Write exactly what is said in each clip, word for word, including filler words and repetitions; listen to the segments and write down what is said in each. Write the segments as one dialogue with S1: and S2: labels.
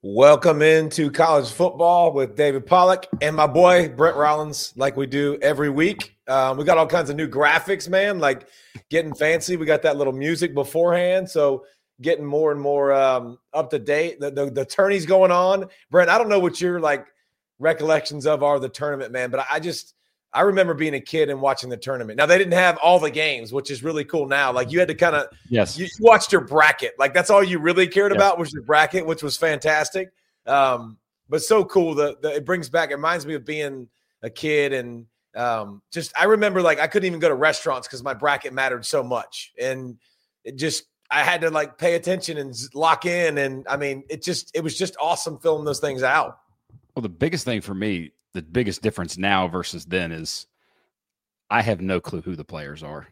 S1: Welcome into college football with David Pollock and my boy Brent Rollins, like we do every week. Um, we got all kinds of new graphics, man, like getting fancy. We got that little music beforehand, so getting more and more um, up to date. The, the the tourney's going on. Brent, I don't know what your like recollections of are the tournament, man, but I just I remember being a kid and watching the tournament. Now they didn't have all the games, which is really cool. Now, like you had to kind of
S2: yes,
S1: you watched your bracket. Like that's all you really cared
S2: yeah.
S1: about was your bracket, which was fantastic. Um, but so cool that it brings back. It reminds me of being a kid and um, just I remember like I couldn't even go to restaurants because my bracket mattered so much, and it just I had to like pay attention and lock in. And I mean, it just it was just awesome filling those things out.
S2: Well, the biggest thing for me, the biggest difference now versus then is I have no clue who the players are.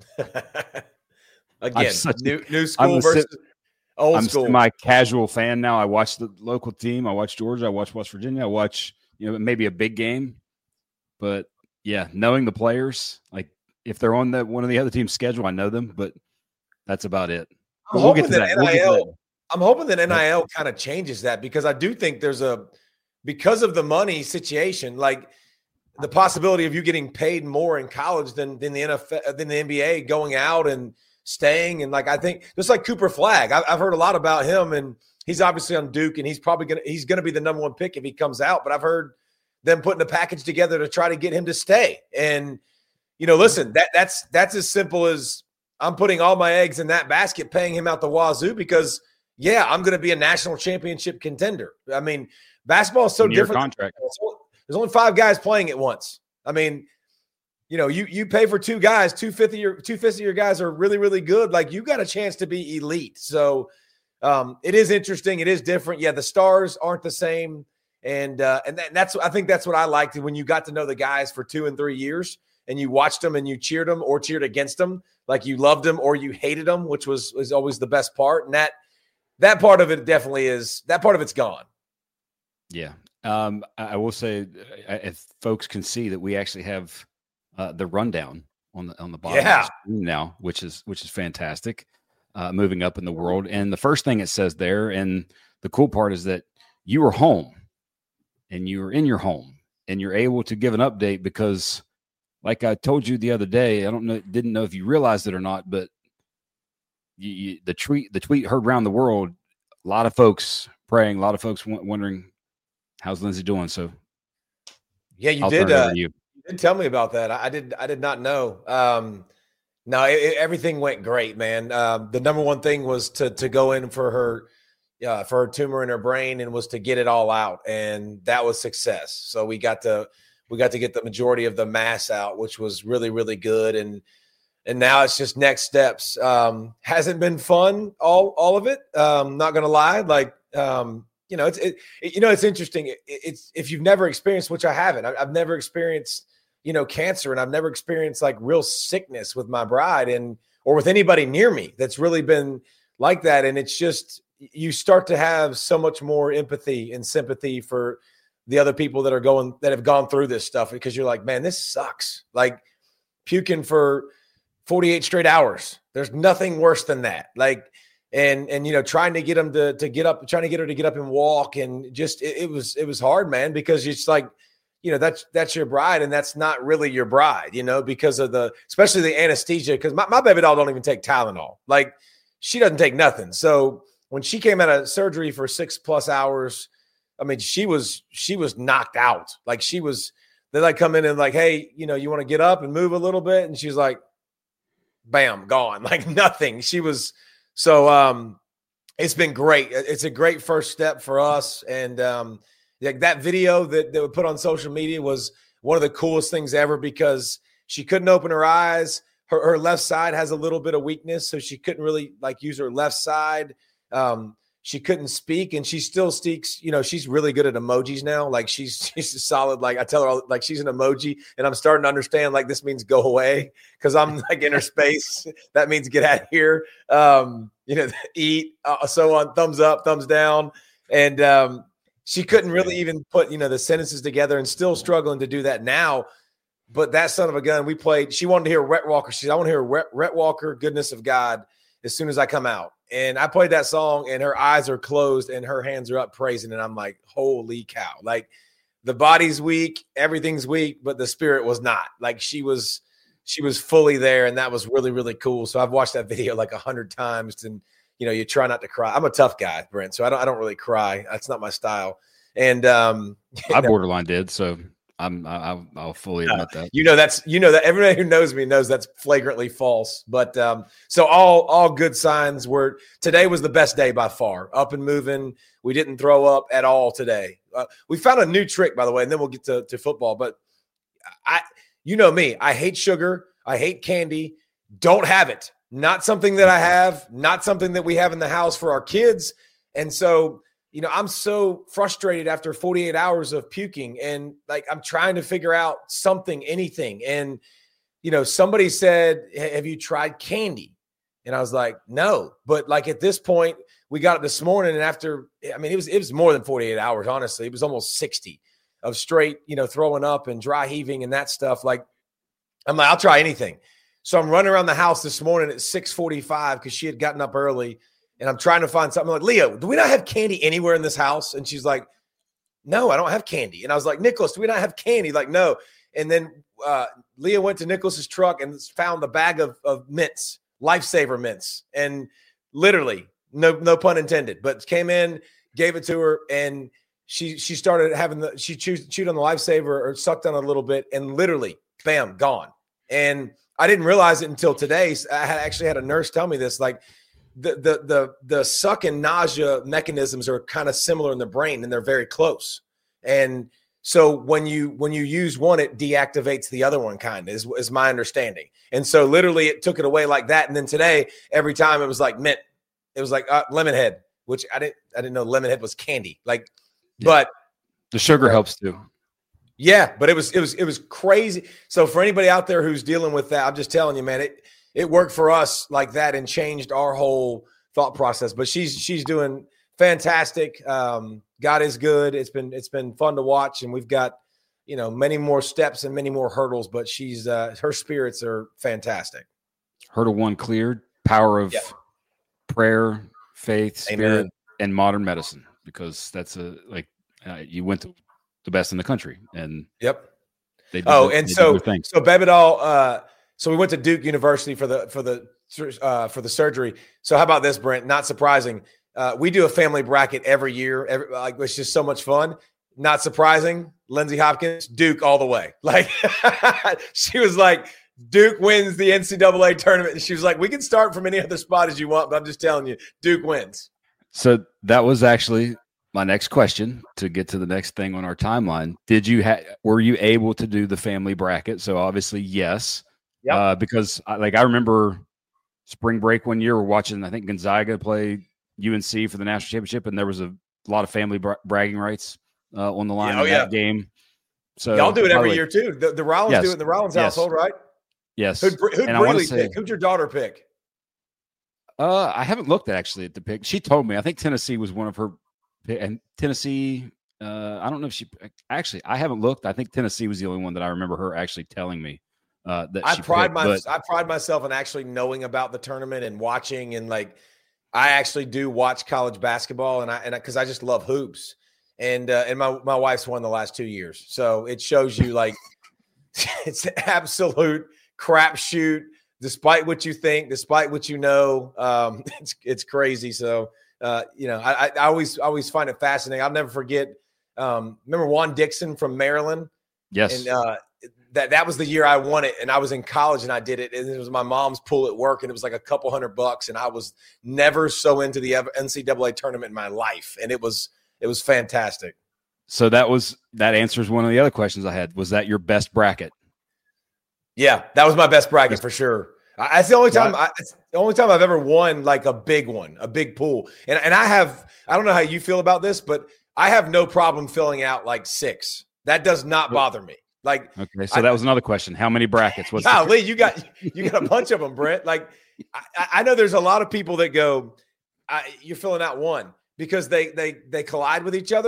S1: Again, new new school versus
S2: sit,
S1: old
S2: I'm
S1: school.
S2: I'm my casual fan now. I watch the local team. I watch Georgia. I watch West Virginia. I watch, you know, maybe a big game. But yeah, knowing the players, like if they're on the one of the other team's schedule, I know them, but that's about it.
S1: I'm
S2: we'll
S1: hoping
S2: get to
S1: that,
S2: that.
S1: N I L.
S2: We'll get to that.
S1: I'm hoping that N I L kind of changes that because I do think there's a because of the money situation, like the possibility of you getting paid more in college than than the N F L, than the N B A, going out and staying. And like I think just like Cooper Flagg, I've, I've heard a lot about him, and he's obviously on Duke, and he's probably gonna he's gonna be the number one pick if he comes out. But I've heard them putting a package together to try to get him to stay. And you know, listen, that that's that's as simple as I'm putting all my eggs in that basket, paying him out the wazoo because yeah, I'm going to be a national championship contender. I mean, basketball is so
S2: Near
S1: different.
S2: Contract.
S1: There's only five guys playing at once. I mean, you know, you you pay for two guys, two fifth of your two fifths of your guys are really, really good. Like you got a chance to be elite. So um, it is interesting. It is different. Yeah, the stars aren't the same, and uh, and that, that's I think that's what I liked when you got to know the guys for two and three years, and you watched them and you cheered them or cheered against them, like you loved them or you hated them, which was was always the best part. And that that part of it definitely is that part of it's gone.
S2: Yeah. Um, I will say, if folks can see that we actually have uh, the rundown on the on the bottom
S1: yeah.
S2: of the screen now, which is which is fantastic. Uh, moving up in the world, and the first thing it says there, and the cool part is that you are home, and you are in your home, and you're able to give an update because, like I told you the other day, I don't know, didn't know if you realized it or not, but you, you, the tweet the tweet heard around the world. A lot of folks praying, a lot of folks w- wondering. How's Lindsey doing? So,
S1: yeah, you
S2: I'll
S1: did.
S2: turn it over
S1: Uh,
S2: to you.
S1: you did tell me about that. I, I did. I did not know. Um, no, it, it, everything went great, man. Um, the number one thing was to to go in for her, uh, for her tumor in her brain, and was to get it all out, and that was success. So we got to we got to get the majority of the mass out, which was really really good, and and now it's just next steps. Um, hasn't been fun, all all of it. Um, not gonna lie, like. Um, You know, it's it, it, you know, it's interesting. It, it's if you've never experienced, which I haven't, I, I've never experienced, you know, cancer, and I've never experienced like real sickness with my bride and or with anybody near me that's really been like that. And it's just you start to have so much more empathy and sympathy for the other people that are going that have gone through this stuff because you're like, man, this sucks. Like puking for forty-eight straight hours. There's nothing worse than that. Like. And, and, you know, trying to get them to, to get up, trying to get her to get up and walk. And just, it, it was, it was hard, man, because it's like, you know, that's, that's your bride. And that's not really your bride, you know, because of the, especially the anesthesia. Cause my, my baby doll don't even take Tylenol. Like she doesn't take nothing. So when she came out of surgery for six plus hours, I mean, she was, she was knocked out. Like she was, they like come in and like, hey, you know, you want to get up and move a little bit. And she's like, bam, gone, like nothing. She was, So um, it's been great. It's a great first step for us. And um, like that video that, that we put on social media was one of the coolest things ever because she couldn't open her eyes. Her, her left side has a little bit of weakness, so she couldn't really like use her left side. Um, she couldn't speak, and she still speaks. You know, she's really good at emojis now. Like she's she's a solid. Like I tell her, all, like she's an emoji, and I'm starting to understand. Like this means go away because I'm like in her space. That means get out of here. Um, you know, eat. Uh, so on. Thumbs up, thumbs down, and um, she couldn't really even put you know the sentences together, and still struggling to do that now. But that son of a gun, we played. She wanted to hear Rhett Walker. She said, I want to hear Rhett, Rhett Walker, Goodness of God. as soon as I come out. And I played that song and her eyes are closed and her hands are up praising. And I'm like, holy cow. Like the body's weak, everything's weak, but the spirit was not. Like she was, she was fully there. And that was really, really cool. So I've watched that video like a hundred times and, you know, you try not to cry. I'm a tough guy, Brent. So I don't, I don't really cry. That's not my style. And um,
S2: I borderline did. So I'm, I, I'll fully admit that.
S1: You know, that's, you know, that everybody who knows me knows that's flagrantly false. But um, so all, all good signs were, today was the best day by far. Up and moving. We didn't throw up at all today. Uh, we found a new trick, by the way, and then we'll get to, to football. But I, you know me, I hate sugar. I hate candy. Don't have it. Not something that I have, not something that we have in the house for our kids. And so, you know, I'm so frustrated after forty-eight hours of puking and like, I'm trying to figure out something, anything. And, you know, somebody said, have you tried candy? And I was like, no, but like at this point we got it this morning and after, I mean, it was, it was more than forty-eight hours. Honestly, it was almost sixty of straight, you know, throwing up and dry heaving and that stuff. Like, I'm like, I'll try anything. So I'm running around the house this morning at six forty-five because she had gotten up early. And I'm trying to find something. I'm like, Leo, do we not have candy anywhere in this house? And she's like, no, I don't have candy. And I was like, Nicholas, do we not have candy? Like, no. And then uh, Leah went to Nicholas's truck and found the bag of, of mints, Lifesaver mints. And literally, no, no pun intended, but came in, gave it to her. And she, she started having the, she chewed, chewed on the Lifesaver or sucked on a little bit and literally, bam, gone. And I didn't realize it until today. I had actually had a nurse tell me this, like, The, the the the suck and nausea mechanisms are kind of similar in the brain and they're very close. And so when you when you use one, it deactivates the other one, kind of is, is my understanding. And so literally it took it away like that. And then today, every time it was like mint, it was like uh, Lemonhead, which I didn't I didn't know Lemonhead was candy. Like, yeah. But
S2: the sugar uh, helps too.
S1: Yeah, but it was it was it was crazy. So for anybody out there who's dealing with that, I'm just telling you, man, it It worked for us like that and changed our whole thought process. But she's she's doing fantastic. Um, God is good. It's been it's been fun to watch, and we've got you know many more steps and many more hurdles. But she's uh, her spirits are fantastic.
S2: Hurdle one cleared. Power of
S1: yeah.
S2: prayer, faith, spirit,
S1: Amen.
S2: And modern medicine, because that's a like uh, you went to the best in the country, and
S1: yep.
S2: They did
S1: oh,
S2: the,
S1: and
S2: they
S1: so
S2: did
S1: so Bebedal. Uh, So we went to Duke University for the for the uh, for the surgery. So how about this, Brent? Not surprising. Uh, we do a family bracket every year. Every, like it's just so much fun. Not surprising. Lindsey Hopkins, Duke all the way. Like she was like, Duke wins the N C double A tournament. And she was like, we can start from any other spot as you want, but I'm just telling you, Duke wins.
S2: So that was actually my next question to get to the next thing on our timeline. Did you have? Were you able to do the family bracket? So obviously, yes.
S1: Yep.
S2: Uh, because I, like I remember spring break one year, we're watching, I think Gonzaga play U N C for the national championship, and there was a lot of family bra- bragging rights uh, on the line
S1: yeah, oh,
S2: in
S1: yeah.
S2: that game. So
S1: y'all do it every
S2: way,
S1: year too. The, the Rollins
S2: yes,
S1: do it in the Rollins
S2: yes,
S1: household, right?
S2: Yes.
S1: Who'd, who'd Breeley say, pick? Who'd your daughter pick?
S2: Uh, I haven't looked at actually at the pick. She told me. I think Tennessee was one of her, and Tennessee. Uh, I don't know if she actually. I haven't looked. I think Tennessee was the only one that I remember her actually telling me. Uh, that
S1: I pride
S2: picked,
S1: my
S2: but,
S1: I pride myself in actually knowing about the tournament and watching, and like I actually do watch college basketball, and I and because I, I just love hoops, and uh, and my my wife's won the last two years, so it shows you like it's an absolute crapshoot. Despite what you think, despite what you know, um, it's it's crazy. So uh, you know, I, I always always find it fascinating. I'll never forget. Um, remember Juan Dixon from Maryland?
S2: Yes.
S1: And uh, that that was the year I won it, and I was in college and I did it, and it was my mom's pool at work, and it was like a couple hundred bucks, and I was never so into the N C double A tournament in my life, and it was it was fantastic.
S2: So that was that answers one of the other questions I had. Was that your best bracket?
S1: Yeah, that was my best bracket for sure. I, it's the only time I, it's the only time I've ever won like a big one, a big pool, and and I have I don't know how you feel about this, but I have no problem filling out like six. That does not bother me. Like,
S2: okay, so
S1: I,
S2: that was another question. How many brackets? What's
S1: golly, the- you got you got a bunch of them, Brent. Like, I, I know there's a lot of people that go, I, "You're filling out one," because they they they collide with each other.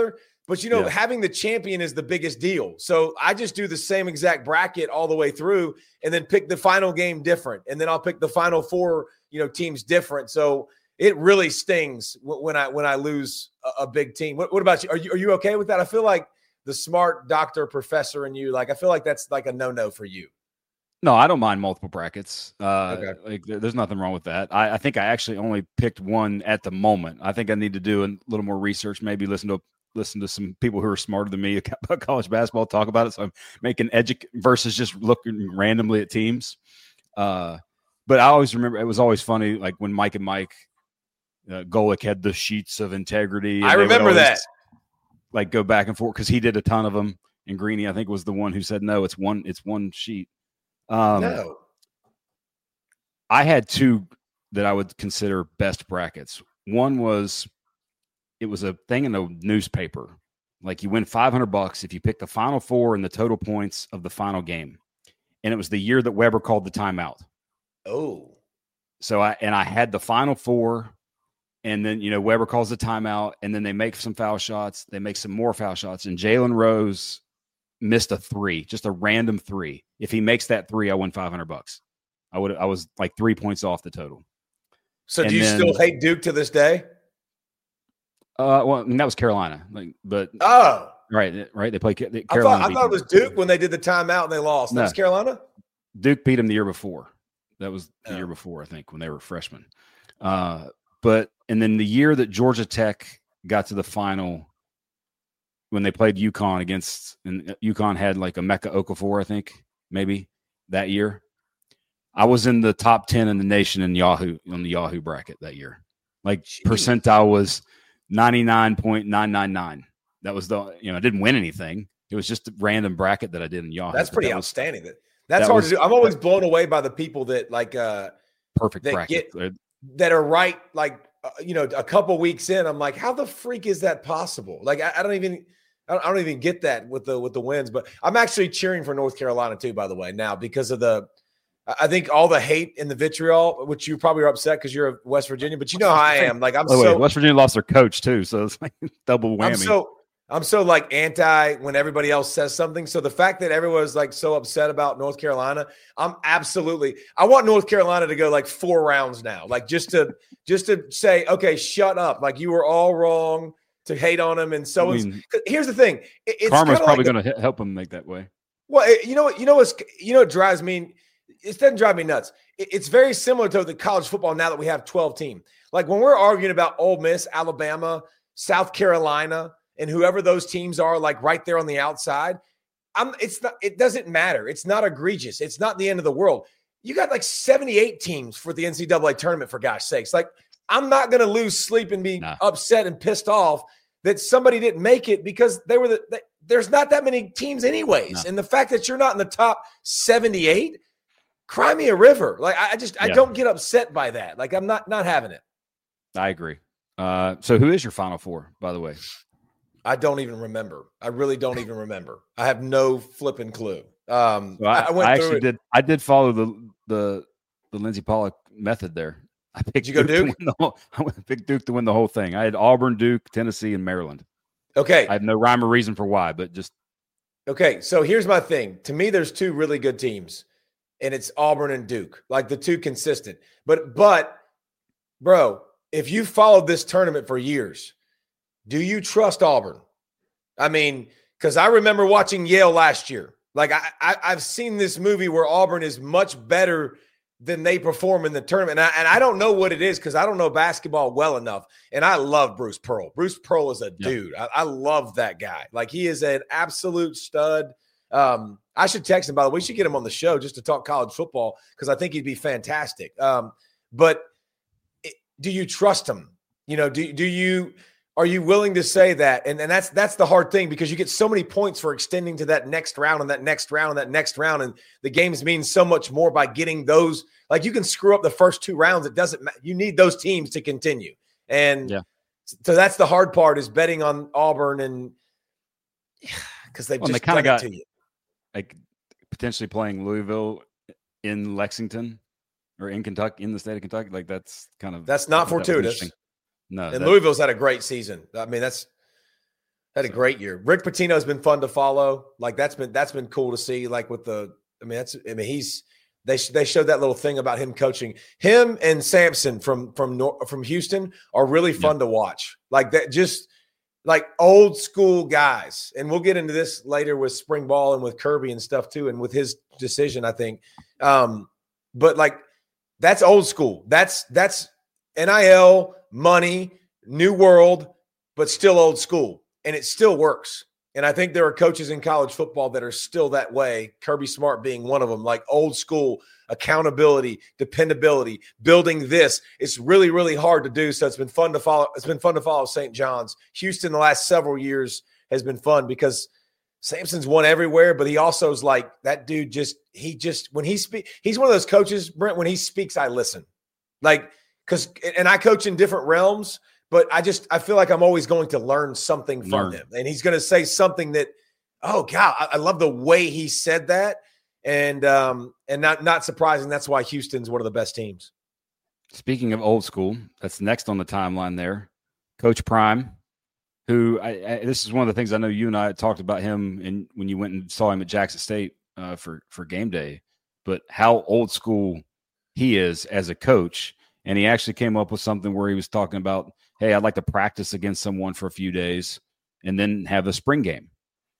S1: But, you know,
S2: Yeah.
S1: having the champion is the biggest deal. So I just do the same exact bracket all the way through and then pick the final game different. And then I'll pick the final four, you know, teams different. So it really stings when I when I lose a, a big team. What, what about you? Are you are you okay with that? I feel like the smart doctor professor in you, like I feel like that's like a no-no for you.
S2: No, I don't mind multiple brackets. Uh,
S1: Okay.
S2: Like there- there's nothing wrong with that. I, I think I actually only picked one at the moment. I think I need to do a little more research, maybe listen to listen to some people who are smarter than me about college basketball, talk about it. So I'm making edu versus just looking randomly at teams. Uh, but I always remember it was always funny, like when Mike and Mike uh, Golick had the sheets of integrity.
S1: I remember that.
S2: Like go back and forth because he did a ton of them. And Greeny, I think, was the one who said, no, it's one, it's one sheet. Um,
S1: no.
S2: I had two that I would consider best brackets. One was, it was a thing in a newspaper. Like you win five hundred bucks if you pick the final four and the total points of the final game. And it was the year that Weber called the timeout.
S1: Oh.
S2: So I, and I had the final four, and then, you know, Weber calls the timeout, and then they make some foul shots. They make some more foul shots, and Jalen Rose missed a three, just a random three. If he makes that three, I win five hundred bucks. I would, I was like three points off the total.
S1: So
S2: And
S1: do you
S2: then-
S1: still hate Duke to this day?
S2: Uh, well, I mean, that was Carolina, like, but
S1: Oh,
S2: right, right. They played Ca-
S1: I
S2: Carolina.
S1: thought, I
S2: beat
S1: thought it
S2: them.
S1: was Duke when they did the timeout and they lost. That
S2: No.
S1: was Carolina?
S2: Duke beat them the year before. That was the
S1: Oh.
S2: year before, I think, when they were freshmen. Uh, but and then the year that Georgia Tech got to the final, when they played UConn against, and UConn had like a Mecca Okafor, I think, maybe that year. I was in the top ten in the nation in Yahoo on the Yahoo bracket that year. Like
S1: Jeez.
S2: percentile was ninety-nine point nine nine nine. That was the, you know, I didn't win anything. It was just a random bracket that I did in Yahoo.
S1: That's
S2: but
S1: pretty
S2: that was
S1: outstanding. That That's
S2: that
S1: hard
S2: was-
S1: to do. I'm always blown away by the people that like uh
S2: perfect
S1: They
S2: bracket.
S1: get- that are right like uh, you know, a couple weeks in. I'm like, how the freak is that possible? Like I, I don't even I don't, I don't even get that with the with the wins. But I'm actually cheering for North Carolina too, by the way, now because of the I think all the hate and the vitriol, which you probably are upset because you're a West Virginia, but you know how I am. Like I'm
S2: By the way,
S1: so
S2: West Virginia lost their coach too, so it's like double whammy.
S1: I'm so I'm so like anti when everybody else says something. So the fact that everyone's like so upset about North Carolina, I'm absolutely I want North Carolina to go like four rounds now. Like just to just to say, okay, shut up. Like you were all wrong to hate on them. And so
S2: I
S1: it's,
S2: mean,
S1: here's the thing. It, it's
S2: Karma's
S1: kinda
S2: probably
S1: like
S2: going to help them make that way.
S1: well, it- you know what, you know what's you know what drives me. It doesn't drive me nuts. It, it's very similar to the college football now that we have twelve team. Like when we're arguing about Ole Miss, Alabama, South Carolina, and whoever those teams are, like right there on the outside, I'm. It's not. It doesn't matter. It's not egregious. It's not the end of the world. You got like seventy-eight teams for the N C double A tournament, for gosh sakes. Like I'm not going to lose sleep and be
S2: Nah.
S1: upset and pissed off that somebody didn't make it because they were the. They, there's not that many teams, anyways,
S2: No.
S1: and the fact that you're not in the top seventy-eight. Cry me a river. Like I I just I
S2: Yeah.
S1: don't get upset by that. Like I'm not not having it.
S2: I agree. Uh, so who is your final four, by the way?
S1: I don't even remember. I really don't even remember. I have no flipping clue. Um,
S2: So I,
S1: I, I went
S2: I
S1: through
S2: actually
S1: it.
S2: did. I did follow the the the Lindsey Pollock method there. I picked
S1: you go
S2: to
S1: Duke?
S2: win the whole, I went- picked Duke to win the whole thing. I had Auburn, Duke, Tennessee, and Maryland.
S1: Okay,
S2: I have no rhyme or reason for why, but just
S1: okay. So here's my thing. To me, there's two really good teams, and it's Auburn and Duke, like the two consistent. But but, bro, if you followed this tournament for years, do you trust Auburn? I mean, because I remember watching Yale last year. Like I, I I've seen this movie where Auburn is much better than they perform in the tournament. And I, and I don't know what it is because I don't know basketball well enough. And I love Bruce Pearl. Bruce Pearl is a
S2: Yeah.
S1: dude. I, I love that guy. Like he is an absolute stud. Um, I should text him, by the way. We should get him on the show just to talk college football because I think he'd be fantastic. Um, but it, do you trust him? You know, do, do you are you willing to say that? And, and that's that's the hard thing because you get so many points for extending to that next round and that next round and that next round. And the games mean so much more by getting those. Like you can screw up the first two rounds. It doesn't matter. You need those teams to continue. And
S2: Yeah.
S1: so that's the hard part is betting on Auburn and because they've
S2: Well, and
S1: just
S2: they kinda
S1: done it
S2: got-
S1: to you.
S2: like potentially playing Louisville in Lexington or in Kentucky, in the state of Kentucky. Like that's kind of
S1: That's not
S2: I thought that was
S1: fortuitous.
S2: interesting. No,
S1: And
S2: that-
S1: Louisville's had a great season. I mean, that's Had a great year. Rick Pitino has been fun to follow. Like that's been that's been cool to see. Like with the, I mean, that's I mean he's they they showed that little thing about him coaching. Him and Sampson from from from Houston are really fun yeah. to watch. Like that, just like old school guys. And we'll get into this later with spring ball and with Kirby and stuff too, and with his decision, I think. Um, but like that's old school. That's that's N I L money, new world, but still old school. And it still works. And I think there are coaches in college football that are still that way, Kirby Smart being one of them, like old school, accountability, dependability, building this. It's really, really hard to do. So it's been fun to follow. It's been fun to follow Saint John's. Houston the last several years has been fun because Sampson's won everywhere, but he also is like that dude just, he just, when he speaks, he's one of those coaches, Brent, when he speaks, I listen. Like, because, and I coach in different realms. But I just I feel like I'm always going to learn something from learn. him. And he's going to say something that, oh, God, I, I love the way he said that. And um, and not not surprising, that's why Houston's one of the best teams.
S2: Speaking of old school, that's next on the timeline there. Coach Prime, who I, I, this is one of the things I know you and I talked about him and when you went and saw him at Jackson State uh, for, for game day. But how old school he is as a coach. And he actually came up with something where he was talking about, hey, I'd like to practice against someone for a few days and then have a spring game.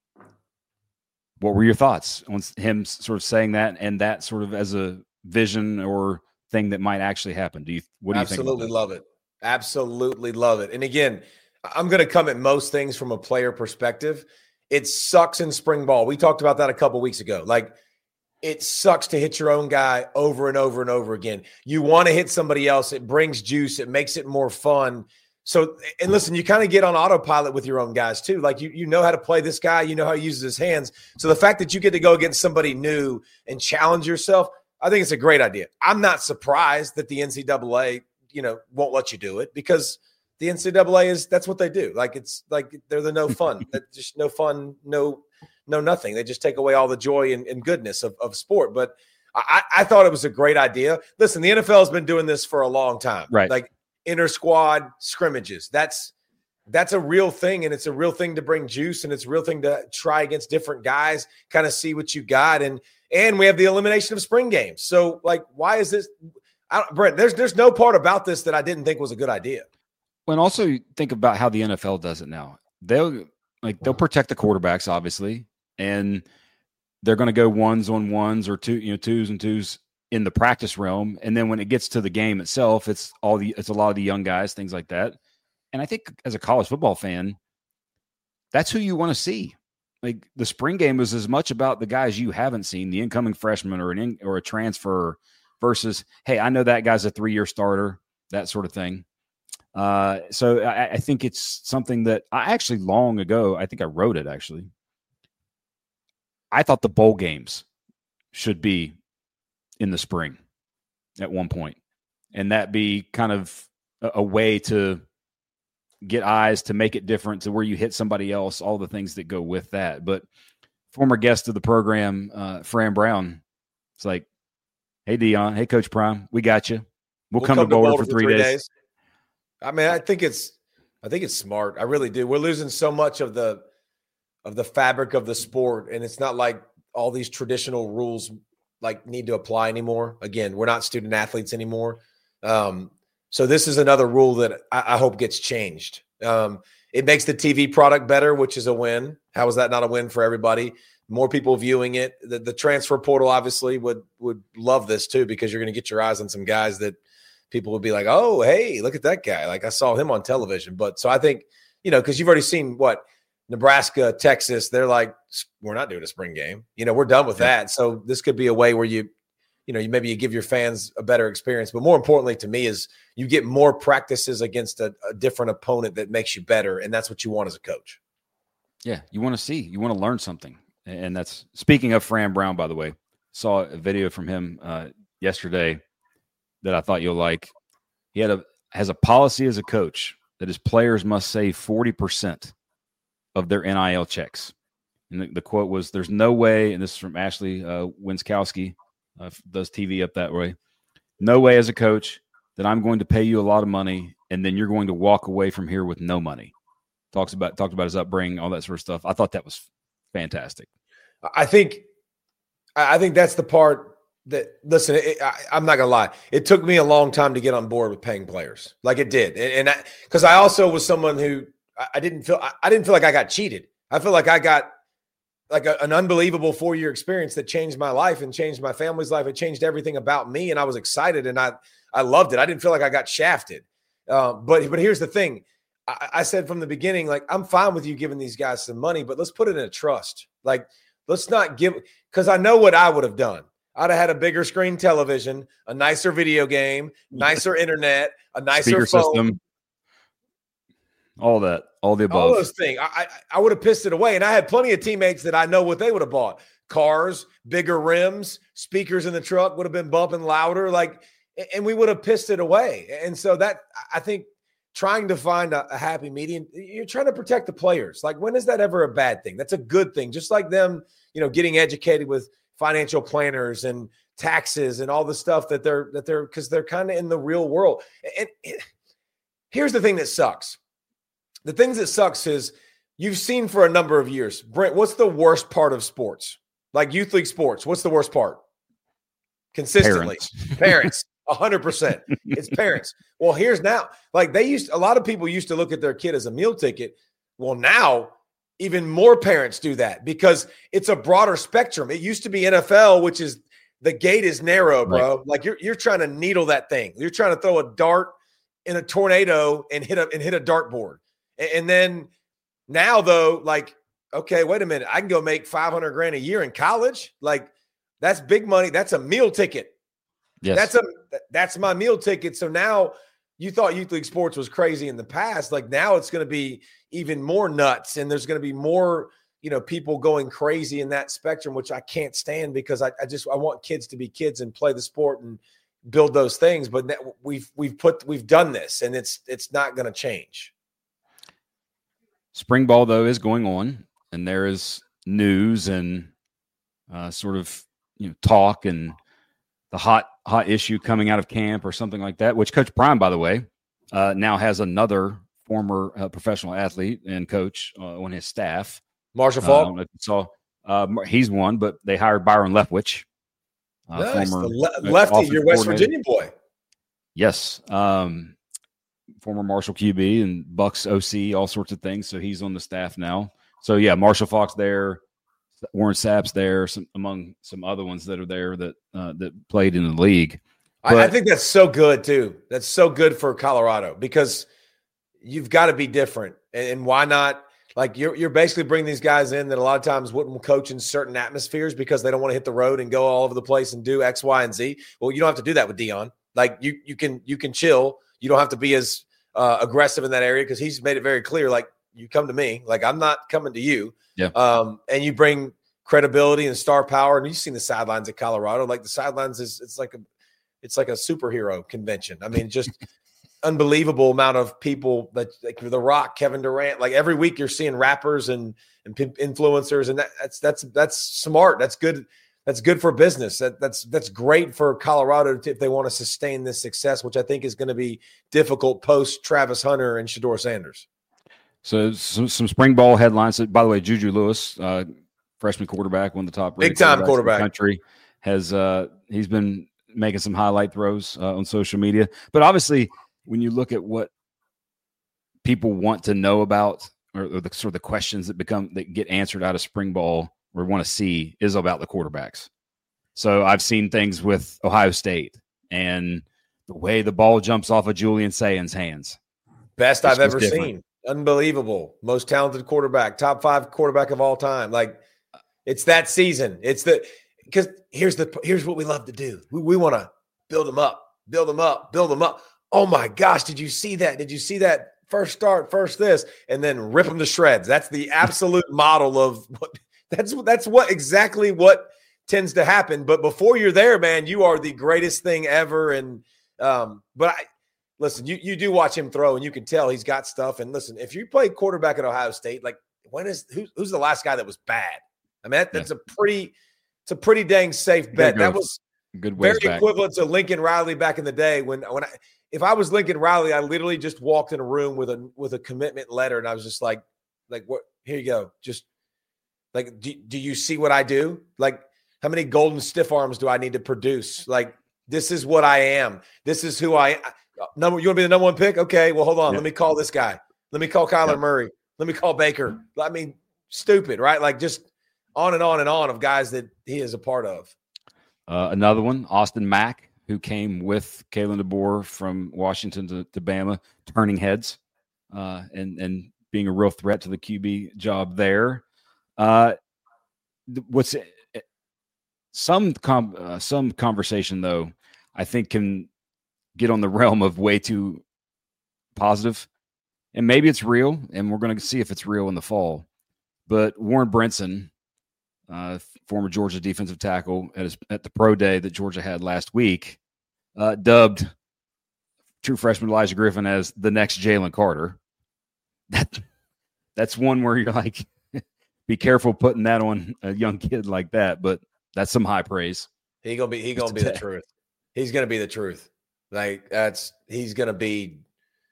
S2: What were your thoughts on him sort of saying that and that sort of as a vision or thing that might actually happen? Do you, what do you think?
S1: Absolutely love it. Absolutely love it. And again, I'm going to come at most things from a player perspective. It sucks in spring ball. We talked about that a couple weeks ago. Like, it sucks to hit your own guy over and over and over again. You want to hit somebody else. It brings juice. It makes it more fun. So, and listen, you kind of get on autopilot with your own guys too. Like you, you know how to play this guy. You know how he uses his hands. So the fact that you get to go against somebody new and challenge yourself, I think it's a great idea. I'm not surprised that the N C double A, you know, won't let you do it because the N C double A is, that's what they do. Like, it's like, they're the no fun, just no fun, no, no, nothing. They just take away all the joy and, and goodness of, of sport. But I, I thought it was a great idea. Listen, the N F L has been doing this for a long time,
S2: right?
S1: Like inter squad scrimmages. That's, that's a real thing. And it's a real thing to bring juice. And it's a real thing to try against different guys, kind of see what you got. And, and we have the elimination of spring games. So like, why is this? I don't, Brent, there's, there's no part about this that I didn't think was a good idea.
S2: Well, and also you think about how the N F L does it now. They'll like, they'll protect the quarterbacks, obviously. And they're going to go ones on ones or two, you know, twos and twos in the practice realm. And then when it gets to the game itself, it's all the, it's a lot of the young guys, things like that. And I think as a college football fan, that's who you want to see. Like the spring game was as much about the guys you haven't seen, the incoming freshman or an in, or a transfer versus, hey, I know that guy's a three-year starter, that sort of thing. Uh, so I, I think it's something that I actually long ago, I think I wrote it actually. I thought the bowl games should be in the spring at one point, and that be kind of a, a way to get eyes to make it different to where you hit somebody else, all the things that go with that. But former guest of the program, uh, Fran Brown, it's like, hey, Dion, hey, Coach Prime, we got you. We'll, we'll come, come to Boulder, Boulder for three, for three days. days.
S1: I mean, I think it's, I think it's smart. I really do. We're losing so much of the, of the fabric of the sport. And it's not like all these traditional rules like need to apply anymore. Again, we're not student athletes anymore. Um, so this is another rule that I, I hope gets changed. Um, it makes the T V product better, which is a win. How is that not a win for everybody? More people viewing it. The, the transfer portal obviously would, would love this too, because you're going to get your eyes on some guys that people would be like, oh, hey, look at that guy. Like I saw him on television. But so I think, you know, because you've already seen what Nebraska, Texas, they're like, we're not doing a spring game. You know, we're done with yeah. that. So this could be a way where you, you know, you maybe you give your fans a better experience. But more importantly to me is you get more practices against a, a different opponent that makes you better. And that's what you want as a coach.
S2: Yeah, you want to see. You want to learn something. And that's – speaking of Fran Brown, by the way, saw a video from him uh, yesterday that I thought you'll like. He had a has a policy as a coach that his players must save forty percent of their N I L checks. And the, the quote was, there's no way, and this is from Ashley uh, Winskowski, uh, does T V up that way, no way as a coach that I'm going to pay you a lot of money and then you're going to walk away from here with no money. talks about talked about his upbringing, all that sort of stuff. I thought that was fantastic.
S1: I think, I think that's the part that, listen, it, I, I'm not gonna lie. It took me a long time to get on board with paying players, like it did, and, and I, because I also was someone who I, I didn't feel, I, I didn't feel like I got cheated. I feel like I got like a, an unbelievable four year experience that changed my life and changed my family's life. It changed everything about me, and I was excited and I, I loved it. I didn't feel like I got shafted. Uh, but, but here's the thing. I, I said from the beginning, like, I'm fine with you giving these guys some money, but let's put it in a trust. Like, let's not give, because I know what I would have done. I'd have had a bigger screen television, a nicer video game, nicer internet, a nicer
S2: Speaker
S1: phone.
S2: system, all that, all the above.
S1: All those things. I, I, I would have pissed it away. And I had plenty of teammates that I know what they would have bought. Cars, bigger rims, speakers in the truck would have been bumping louder. Like, and we would have pissed it away. And so that, I think, trying to find a, a happy medium, you're trying to protect the players. Like, when is that ever a bad thing? That's a good thing. Just like them, you know, getting educated with financial planners and taxes and all the stuff that they're, that they're, because they're kind of in the real world. And it, here's the thing that sucks. The things that sucks is you've seen for a number of years, Brent, what's the worst part of sports? Like youth league sports, what's the worst part? Consistently. Parents. Parents. A hundred percent. It's parents. Well, here's now, like they used, a lot of people used to look at their kid as a meal ticket. Well, now even more parents do that because it's a broader spectrum. It used to be N F L, which is the gate is narrow, bro. Right. Like you're, you're trying to needle that thing. You're trying to throw a dart in a tornado and hit a, and hit a dartboard. And, and then now though, like, okay, wait a minute. I can go make five hundred grand a year in college. Like that's big money. That's a meal ticket. Yes. That's a that's my meal ticket. So now you thought youth league sports was crazy in the past. Like now it's going to be even more nuts, and there's going to be more, you know, people going crazy in that spectrum, which I can't stand because I, I just I want kids to be kids and play the sport and build those things. But we've we've put we've done this, and it's it's not going to change.
S2: Spring ball though is going on, and there is news and uh, sort of you know talk and the hot hot issue coming out of camp or something like that, which Coach Prime, by the way, uh, now has another former uh, professional athlete and coach uh, on his staff.
S1: Marshall Faulk.
S2: Uh, I don't know if you saw, uh, he's one, but they hired Byron Leftwich.
S1: Uh, nice. Former le- lefty, your West Virginia boy.
S2: Yes. Um, former Marshall Q B and Bucks O C, all sorts of things. So he's on the staff now. So, yeah, Marshall Faulk's there. Warren Sapp's there, some, among some other ones that are there that uh, that played in the league.
S1: But, I, I think that's so good too. That's so good for Colorado because you've got to be different. And, and why not? Like you're you're basically bringing these guys in that a lot of times wouldn't coach in certain atmospheres because they don't want to hit the road and go all over the place and do X, Y, and Z. Well, you don't have to do that with Dion. Like you you can you can chill. You don't have to be as uh, aggressive in that area because he's made it very clear. Like you come to me. Like I'm not coming to you.
S2: Yeah.
S1: Um, and you bring credibility and star power. And you've seen the sidelines at Colorado. Like the sidelines is it's like a it's like a superhero convention. I mean, just unbelievable amount of people that like The Rock, Kevin Durant. Like every week you're seeing rappers and and influencers, and that, that's that's that's smart. That's good. That's good for business. That that's that's great for Colorado to, if they want to sustain this success, which I think is going to be difficult post Travis Hunter and Shedeur Sanders.
S2: So some, some spring ball headlines. By the way, Juju Lewis, uh, freshman quarterback, one of the top
S1: big time quarterback
S2: in the country, has uh, he's been making some highlight throws uh, on social media. But obviously, when you look at what people want to know about, or, or the sort of the questions that become that get answered out of spring ball or want to see, is about the quarterbacks. So I've seen things with Ohio State and the way the ball jumps off of Julian Sayan's hands.
S1: Best I've ever different. seen. Unbelievable. Most talented quarterback, top five quarterback of all time. Like it's that season. It's the, because here's the, here's what we love to do. We, we want to build them up, build them up, build them up. Oh my gosh. Did you see that? Did you see that first start, first this, and then rip them to shreds? That's the absolute model of what that's, that's what exactly what tends to happen. But before you're there, man, you are the greatest thing ever. And, um, but I, Listen, you, you do watch him throw, and you can tell he's got stuff. And listen, if you play quarterback at Ohio State, like when is who, who's the last guy that was bad? I mean, that, that's yeah. a pretty, it's a pretty dang safe bet. That was
S2: good
S1: very
S2: back.
S1: equivalent to Lincoln Riley back in the day when when I, if I was Lincoln Riley, I literally just walked in a room with a with a commitment letter, and I was just like, like what? Here you go. Just like, do, do you see what I do? Like, how many golden stiff arms do I need to produce? Like, this is what I am. This is who I. Number, you want to be the number one pick? Okay. Well, hold on. Yeah. Let me call this guy. Let me call Kyler yeah. Murray. Let me call Baker. I mean, stupid, right? Like just on and on and on of guys that he is a part of.
S2: Uh, another one, Austin Mack, who came with Kalen DeBoer from Washington to, to Bama, turning heads uh, and and being a real threat to the Q B job there. Uh, what's some com- uh, some conversation though, I think can get on the realm of way too positive, and maybe it's real, and we're going to see if it's real in the fall. But Warren Brinson, uh, former Georgia defensive tackle, at his, at the pro day that Georgia had last week, uh, dubbed true freshman Elijah Griffin as the next Jalen Carter. That that's one where you're like, be careful putting that on a young kid like that. But that's some high praise.
S1: He gonna be he gonna be the truth. He's gonna be the truth. Like that's he's gonna be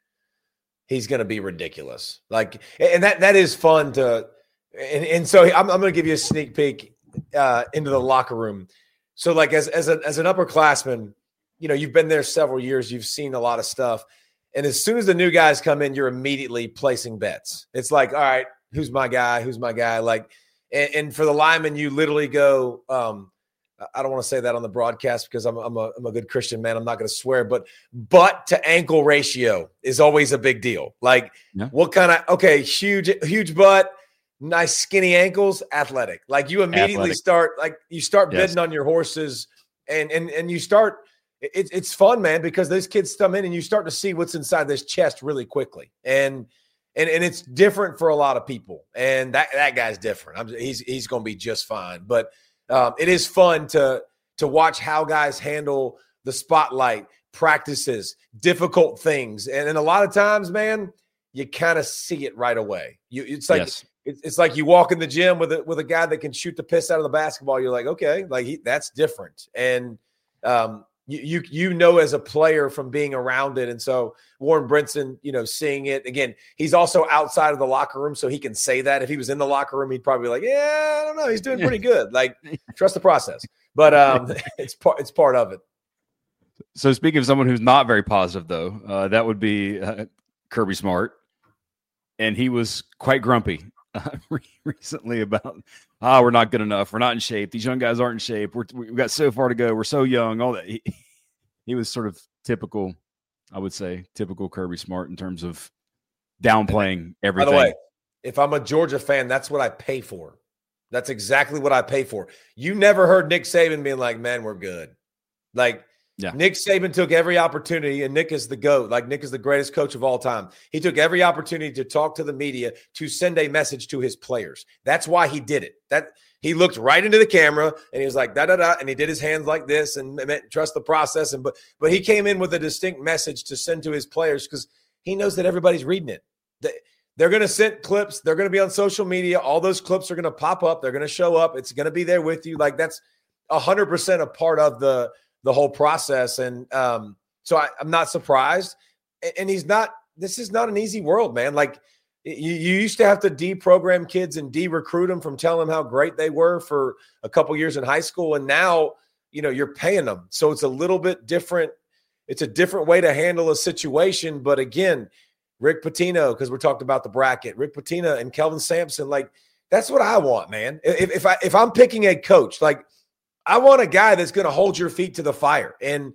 S1: he's gonna be ridiculous. Like and that that is fun to and, and so I'm I'm gonna give you a sneak peek uh, into the locker room. So like as as a as an upperclassman, you know, you've been there several years, you've seen a lot of stuff. And as soon as the new guys come in, you're immediately placing bets. It's like, all right, who's my guy? Who's my guy? Like, and, and for the linemen, you literally go, um, I don't want to say that on the broadcast because I'm, I'm, a, I'm a good Christian man. I'm not going to swear, but butt to ankle ratio is always a big deal. Like yeah. what kind of, okay, huge, huge butt, nice skinny ankles, athletic. Like you immediately athletic. start, like you start yes. bidding on your horses and, and, and you start, it, it's fun, man, because those kids come in and you start to see what's inside this chest really quickly. And, and, and it's different for a lot of people. And that, that guy's different. I'm, he's, he's going to be just fine. But Um, it is fun to to watch how guys handle the spotlight, practices, difficult things, and, and a lot of times, man, you kind of see it right away. You, it's like yes. it, it's like you walk in the gym with a with a guy that can shoot the piss out of the basketball. You're like, okay, like he, that's different, and um, you you you know as a player from being around it. And so Warren Brinson, you know, seeing it again, he's also outside of the locker room, so he can say that. If he was in the locker room, he'd probably be like, yeah, I don't know, he's doing pretty good. Like, trust the process. But um, it's part it's part of it.
S2: So speaking of someone who's not very positive, though, uh, that would be uh, Kirby Smart, and he was quite grumpy uh, recently about, ah, oh, we're not good enough, we're not in shape, these young guys aren't in shape, we're, we've got so far to go, we're so young, all that. He, he was sort of typical, I would say, typical Kirby Smart in terms of downplaying everything.
S1: By the way, if I'm a Georgia fan, that's what I pay for. That's exactly what I pay for. You never heard Nick Saban being like, man, we're good. Like, yeah. Nick Saban took every opportunity, and Nick is the GOAT. Like, Nick is the greatest coach of all time. He took every opportunity to talk to the media, to send a message to his players. That's why he did it. That he looked right into the camera, and he was like, da-da-da, and he did his hands like this and meant, trust the process. And but, but he came in with a distinct message to send to his players because he knows that everybody's reading it. They, they're going to send clips. They're going to be on social media. All those clips are going to pop up. They're going to show up. It's going to be there with you. Like, that's one hundred percent a part of the – the whole process. And um, so I, I'm not surprised. And, and he's not, this is not an easy world, man. Like you, you used to have to deprogram kids and de-recruit them from telling them how great they were for a couple years in high school. And now, you know, you're paying them. So it's a little bit different. It's a different way to handle a situation. But again, Rick Pitino, because we're talking about the bracket, Rick Pitino and Kelvin Sampson, like that's what I want, man. If, if I, if I'm picking a coach, like, I want a guy that's going to hold your feet to the fire. And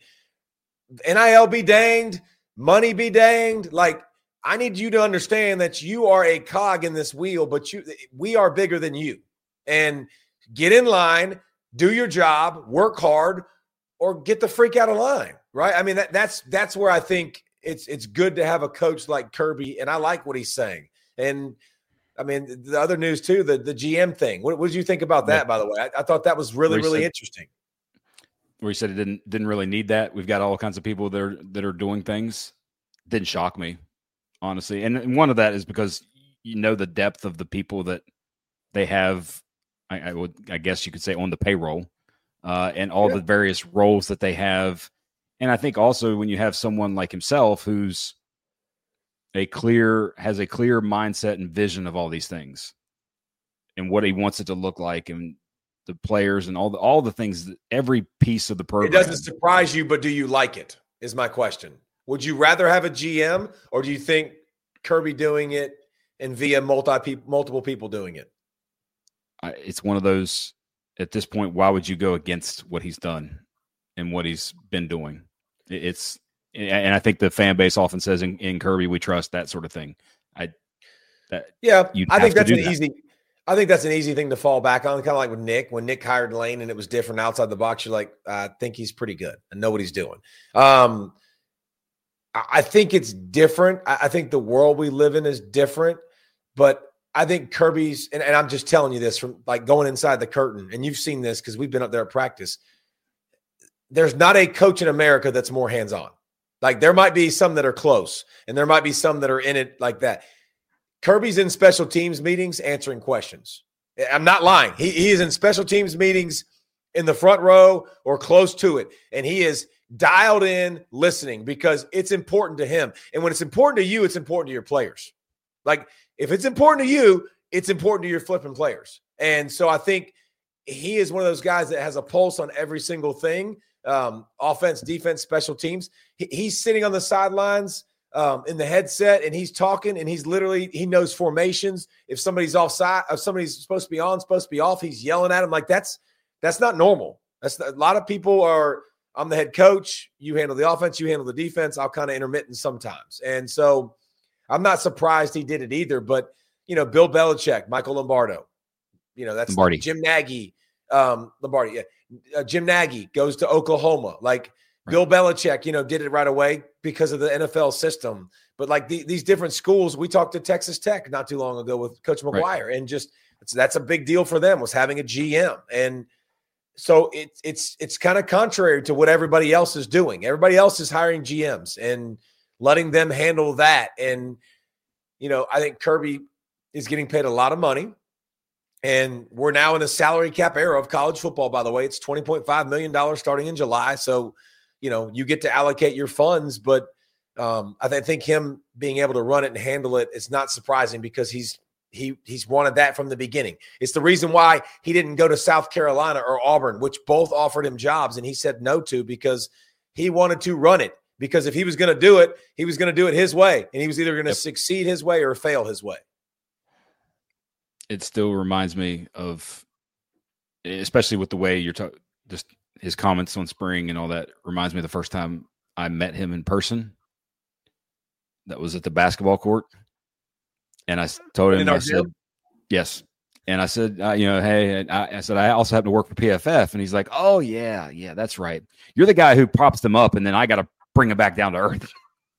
S1: N I L be danged, money be danged. Like, I need you to understand that you are a cog in this wheel, but you, we are bigger than you. And get in line, do your job, work hard, or get the freak out of line, right? I mean, that, that's that's where I think it's it's good to have a coach like Kirby, and I like what he's saying. And I mean, the other news too, the, the G M thing. What, what did you think about that, by the way? I, I thought that was really, really said, interesting.
S2: Where he said it didn't didn't really need that. We've got all kinds of people that are, that are doing things. Didn't shock me, honestly. And, and one of that is because you know the depth of the people that they have, I, I would I guess you could say on the payroll, uh, and all yeah. the various roles that they have. And I think also when you have someone like himself who's a clear, has a clear mindset and vision of all these things and what he wants it to look like and the players and all the, all the things, that every piece of the program.
S1: It doesn't surprise you, but do you like it is my question. Would you rather have a G M or do you think Kirby doing it and via multi multiple people doing it?
S2: I, it's one of those, at this point, why would you go against what he's done and what he's been doing? It, it's, and I think the fan base often says in, in Kirby, we trust, that sort of thing. I, that
S1: yeah, I think that's an
S2: that.
S1: easy, I think that's an easy thing to fall back on. Kind of like with Nick, when Nick hired Lane and it was different outside the box, you're like, I think he's pretty good and know what he's doing. Um, I, I think it's different. I, I think the world we live in is different, but I think Kirby's, and, and I'm just telling you this from like going inside the curtain, and you've seen this because we've been up there at practice. There's not a coach in America that's more hands-on. Like there might be some that are close, and there might be some that are in it like that. Kirby's in special teams meetings answering questions. I'm not lying. He, he is in special teams meetings in the front row or close to it, and he is dialed in listening because it's important to him. And when it's important to you, it's important to your players. Like if it's important to you, it's important to your flipping players. And so I think he is one of those guys that has a pulse on every single thing. Um, offense, defense, special teams. He, he's sitting on the sidelines um, in the headset and he's talking and he's literally, he knows formations. If somebody's offside, if somebody's supposed to be on, supposed to be off, he's yelling at him. Like that's, that's not normal. That's a lot of people are, I'm the head coach. You handle the offense, you handle the defense. I'll kind of intermittent sometimes. And so I'm not surprised he did it either, but you know, Bill Belichick, Michael Lombardo, you know, that's
S2: Lombardi.
S1: Jim Nagy, um, Lombardi, yeah. Uh, Jim Nagy goes to Oklahoma. Like right. Bill Belichick, you know, did it right away because of the N F L system. But like the, these different schools, we talked to Texas Tech not too long ago with Coach McGuire, right. and just it's, that's a big deal for them was having a G M. And so it, it's it's kind of contrary to what everybody else is doing. Everybody else is hiring G Ms and letting them handle that. And you know, I think Kirby is getting paid a lot of money. And we're now in a salary cap era of college football, by the way. It's twenty point five million dollars starting in July. So, you know, you get to allocate your funds. But um, I, th- I think him being able to run it and handle it is not surprising because he's he he's wanted that from the beginning. It's the reason why he didn't go to South Carolina or Auburn, which both offered him jobs, and he said no to because he wanted to run it. Because if he was going to do it, he was going to do it his way. And he was either going to yep. succeed his way or fail his way.
S2: It still reminds me of, especially with the way you're talking, just his comments on spring and all that reminds me of the first time I met him in person. That was at the basketball court. And I told him, I said, yes. And I said, uh, you know, hey, I, I said, I also happen to work for P F F. And he's like, oh, yeah, yeah, that's right. You're the guy who props them up, and then I got to bring them back down to earth.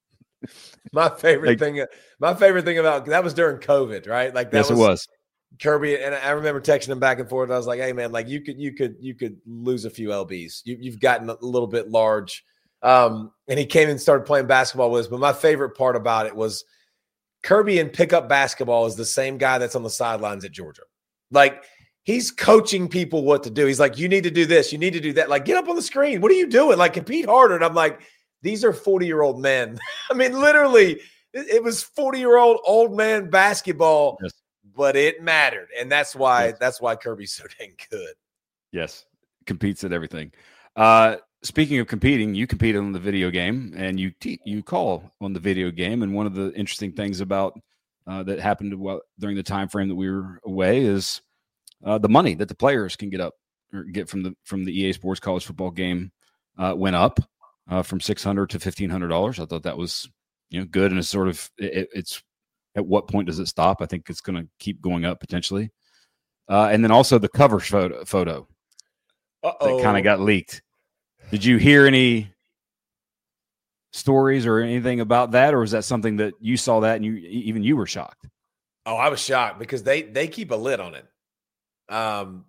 S1: My favorite like, thing, my favorite thing about that was during COVID, right? Like that
S2: yes,
S1: was,
S2: it was.
S1: Kirby, and I remember texting him back and forth. I was like, "Hey, man, like you could, you could, you could lose a few lbs. You, you've gotten a little bit large." Um, and he came and started playing basketball with us. But my favorite part about it was Kirby in pickup basketball is the same guy that's on the sidelines at Georgia. Like he's coaching people what to do. He's like, "You need to do this. You need to do that. Like, get up on the screen. What are you doing? Like, compete harder." And I'm like, "These are forty-year-old men." I mean, literally, it, it was forty-year-old old man basketball. Yes. But it mattered, and that's why yes. that's why Kirby's so dang good.
S2: Yes, competes at everything. Uh, speaking of competing, you competed on the video game, and you te- you call on the video game. And one of the interesting things about uh, that happened while, during the time frame that we were away is uh, the money that the players can get up or get from the from the E A Sports College Football game uh, went up uh, from six hundred to fifteen hundred dollars. I thought that was you know good, and it's sort of it, it's. At what point does it stop? I think it's going to keep going up potentially. Uh, and then also the cover photo, photo that kind of got leaked. Did you hear any stories or anything about that? Or was that something that you saw that and you even you were shocked?
S1: Oh, I was shocked because they they keep a lid on it. Um,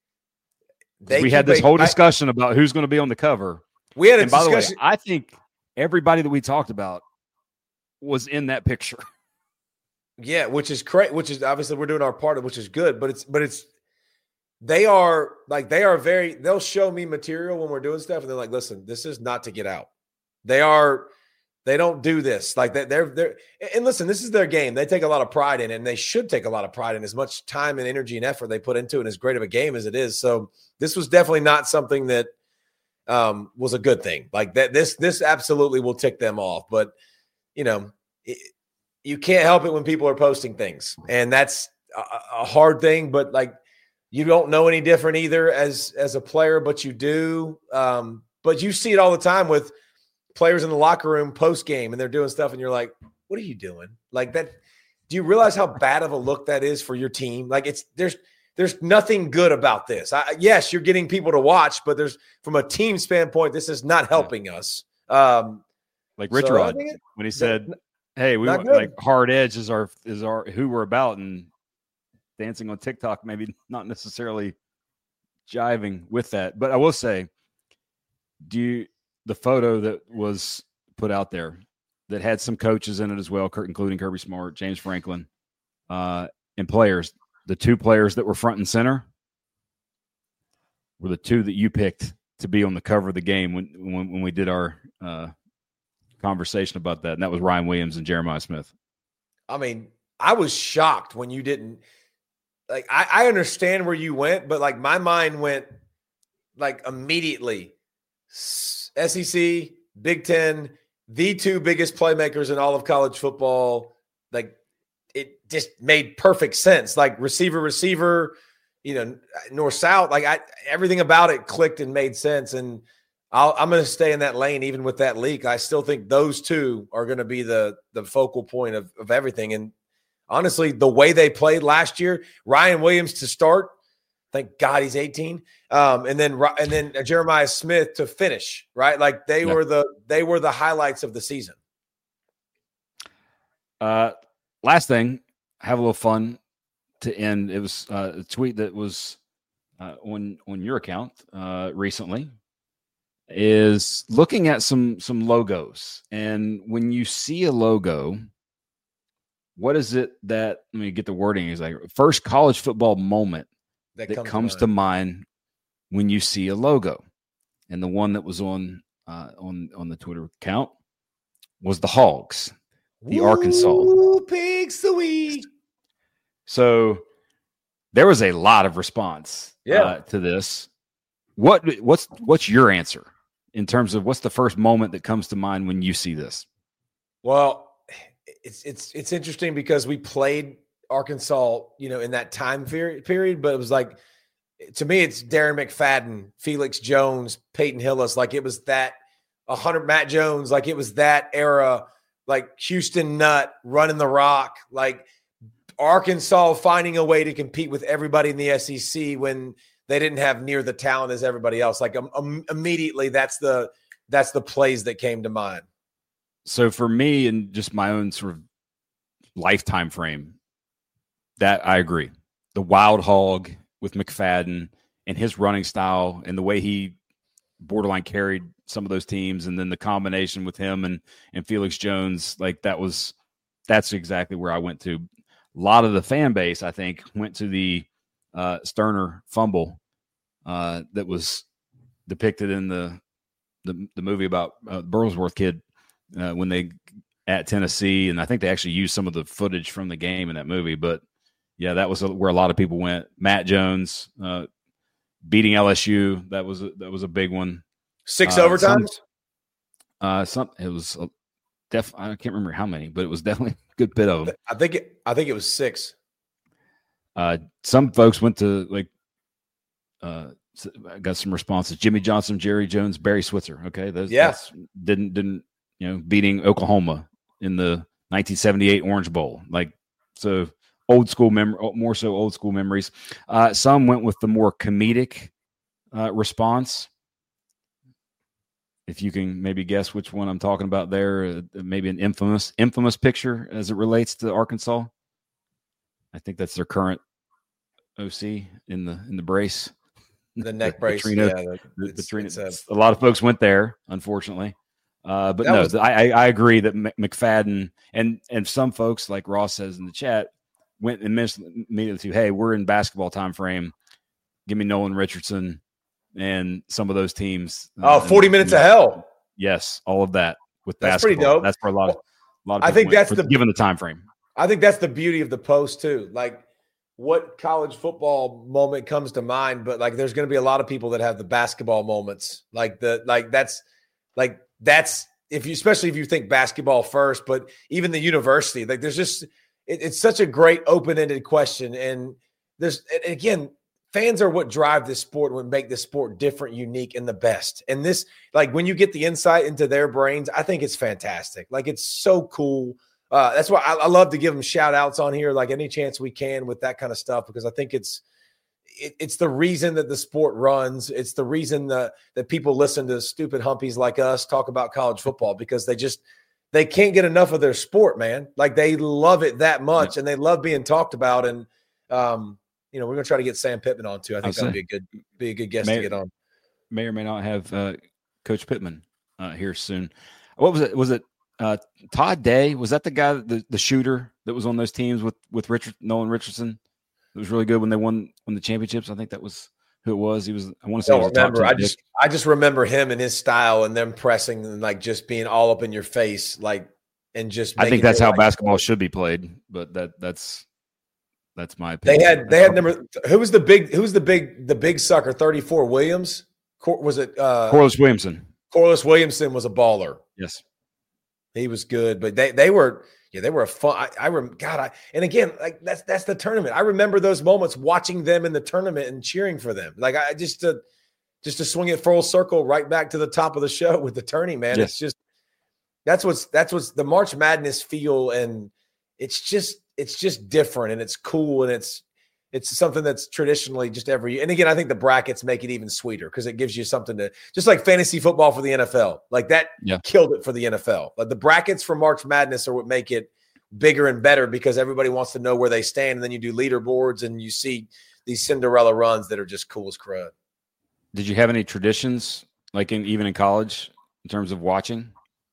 S2: they we had this a, whole discussion I, about who's going to be on the cover.
S1: We had a
S2: and by
S1: discussion.
S2: The way, I think everybody that we talked about was in that picture.
S1: Yeah, which is great, which is obviously we're doing our part of which is good, but it's but it's they are like they are very they'll show me material when we're doing stuff and they're like, listen, this is not to get out. They are. They don't do this like that. They're they're and listen, this is their game. They take a lot of pride in it, and they should take a lot of pride in as much time and energy and effort they put into it, and as great of a game as it is. So this was definitely not something that um, was a good thing. Like that, this this absolutely will tick them off. But you know, it, you can't help it when people are posting things, and that's a, a hard thing. But like, you don't know any different either as as a player, but you do. Um, but you see it all the time with players in the locker room post game, and they're doing stuff, and you're like, "What are you doing?" Like that. Do you realize how bad of a look that is for your team? Like it's there's there's nothing good about this. I, yes, you're getting people to watch, but there's from a team standpoint, this is not helping yeah. us. Um,
S2: like Rich
S1: so
S2: Rod it, when he said, not, "Hey, we want, like hard edge is our is our who we're about," and dancing on TikTok, maybe not necessarily jiving with that. But I will say, do you? The photo that was put out there that had some coaches in it as well, including Kirby Smart, James Franklin, uh, and players. The two players that were front and center were the two that you picked to be on the cover of the game when when, when we did our uh, conversation about that, and that was Ryan Williams and Jeremiah Smith.
S1: I mean, I was shocked when you didn't – like, I, I understand where you went, but, like, my mind went, like, immediately – S E C, Big Ten, the two biggest playmakers in all of college football. Like it just made perfect sense. Like receiver, receiver, you know, north south. Like I, everything about it clicked and made sense. And I'll, I'm going to stay in that lane, even with that leak. I still think those two are going to be the the focal point of of everything. And honestly, the way they played last year, Ryan Williams to start. Thank God he's eighteen. Um, and then and then Jeremiah Smith to finish, right? Like they yeah. were the they were the highlights of the season.
S2: Uh, last thing, have a little fun to end. It was uh, a tweet that was uh, on on your account uh, recently. Is looking at some some logos, and when you see a logo, what is it that? Let me get the wording. Is like first college football moment that, that comes, comes to, mind. to mind when you see a logo. And the one that was on uh, on on the Twitter account was the Hogs, the Ooh, Arkansas
S1: Pig Sweet.
S2: So there was a lot of response
S1: yeah.
S2: uh, to this. What what's what's your answer in terms of what's the first moment that comes to mind when you see this?
S1: Well, it's it's it's interesting because we played Arkansas, you know, in that time period, but it was like, to me, it's Darren McFadden, Felix Jones, Peyton Hillis. Like it was that one hundred Matt Jones, like it was that era, like Houston Nutt running the rock, like Arkansas finding a way to compete with everybody in the S E C when they didn't have near the talent as everybody else. Like um, um, immediately that's the, that's the plays that came to mind.
S2: So for me and just my own sort of lifetime frame, that I agree. The wild hog with McFadden and his running style and the way he borderline carried some of those teams, and then the combination with him and, and Felix Jones, like that was, that's exactly where I went to. A lot of the fan base, I think, went to the uh, Sterner fumble uh, that was depicted in the the, the movie about uh, Burlsworth kid uh, when they at Tennessee, and I think they actually used some of the footage from the game in that movie. But yeah, that was a, where a lot of people went. Matt Jones uh, beating L S U, that was a, that was a big one.
S1: Six
S2: uh,
S1: overtimes.
S2: Some, uh, some it was a def. I can't remember how many, but it was definitely a good bit of them.
S1: I think it, I think it was six.
S2: Uh, some folks went to like. Uh, I got some responses. Jimmy Johnson, Jerry Jones, Barry Switzer. Okay, those
S1: yeah.
S2: didn't didn't you know beating Oklahoma in the nineteen seventy-eight Orange Bowl. Like so. Old school memory, more so old school memories. Uh, some went with the more comedic uh, response. If you can maybe guess which one I'm talking about there, uh, maybe an infamous, infamous picture as it relates to Arkansas. I think that's their current O C in the in the brace,
S1: the neck brace.
S2: Petrino,
S1: yeah,
S2: the, Petrino. A, a lot of folks went there, unfortunately. Uh, but no,
S1: was,
S2: I, I agree that McFadden and and some folks, like Ross says in the chat, went and immediately to, hey, we're in basketball time frame. Give me Nolan Richardson and some of those teams.
S1: Oh,
S2: and,
S1: forty minutes
S2: and,
S1: of hell.
S2: Yes, all of that with
S1: That's pretty
S2: basketball.
S1: dope.
S2: That's where a lot of a lot of
S1: I
S2: people
S1: think
S2: went
S1: that's
S2: for-
S1: the
S2: given the time frame.
S1: I think that's the beauty of the post too. Like, what college football moment comes to mind? But like, there's going to be a lot of people that have the basketball moments. Like the like that's like that's if you especially if you think basketball first, but even the university. Like, there's just it, it's such a great open-ended question, and there's and again. Fans are what drive this sport, what make this sport different, unique, and the best. And this, like, when you get the insight into their brains, I think it's fantastic. Like, it's so cool. Uh, that's why I, I love to give them shout outs on here, like any chance we can with that kind of stuff, because I think it's it, it's the reason that the sport runs. It's the reason that that people listen to stupid humpies like us talk about college football, because they just they can't get enough of their sport, man. Like, they love it that much, and they love being talked about. And um, you know, we're gonna try to get Sam Pittman on too. I think that'll be a good, be a good guest
S2: may,
S1: to get on.
S2: May or may not have uh, Coach Pittman uh, here soon. What was it? Was it uh, Todd Day? Was that the guy, the, the shooter that was on those teams with with Richard Nolan Richardson? It was really good when they won won the championships. I think that was who it was. He was. I want to say.
S1: I
S2: he was
S1: don't remember.
S2: A top
S1: I just, I just remember him and his style, and them pressing and like just being all up in your face, like, and just.
S2: I think that's how
S1: like,
S2: basketball should be played, but that that's. That's my opinion.
S1: They had they had number who was the big who was the big the big sucker thirty-four Williams? Cor, was it uh
S2: Corliss Williamson?
S1: Corliss Williamson was a baller.
S2: Yes.
S1: He was good, but they they were yeah, they were a fun I, I rem, God, I and again, like that's that's the tournament. I remember those moments watching them in the tournament and cheering for them. Like I just to just to swing it full circle right back to the top of the show with the tourney, man.
S2: Yes.
S1: It's just that's what's that's what's the March Madness feel, and it's just it's just different, and it's cool, and it's it's something that's traditionally just every year. And again, I think the brackets make it even sweeter because it gives you something to just like fantasy football for the N F L. Like that
S2: yeah.
S1: killed it for the N F L. But the brackets for March Madness are what make it bigger and better because everybody wants to know where they stand, and then you do leaderboards and you see these Cinderella runs that are just cool as crud.
S2: Did you have any traditions, like in even in college, in terms of watching?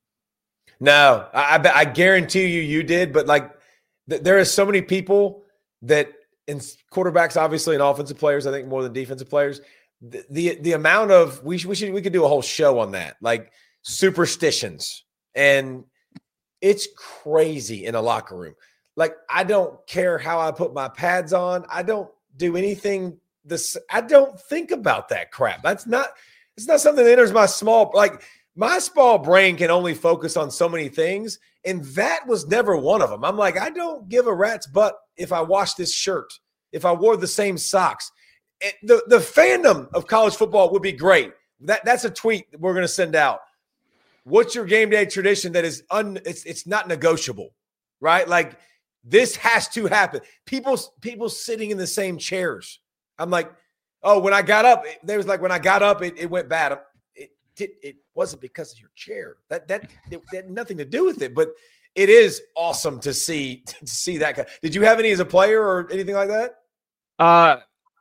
S1: No, I, I, I guarantee you, you did. But like, th- there are so many people that, and quarterbacks, obviously, and offensive players, I think more than defensive players. The the, the amount of we should, we should we could do a whole show on that, like superstitions, and it's crazy in a locker room. Like, I don't care how I put my pads on. I don't do anything. This I don't think about that crap. That's not. It's not something that enters my small like. My small brain can only focus on so many things, and that was never one of them. I'm like, I don't give a rat's butt if I wash this shirt, if I wore the same socks. It, the, the fandom of college football would be great. That That's a tweet that we're going to send out. What's your game day tradition that is un? It's it's not negotiable, right? Like, this has to happen. People people sitting in the same chairs. I'm like, oh, when I got up, it, there was like when I got up, it, it went bad. It, it wasn't because of your chair. That that it, that had nothing to do with it. But it is awesome to see to see that. Did you have any as a player or anything like that?
S2: Uh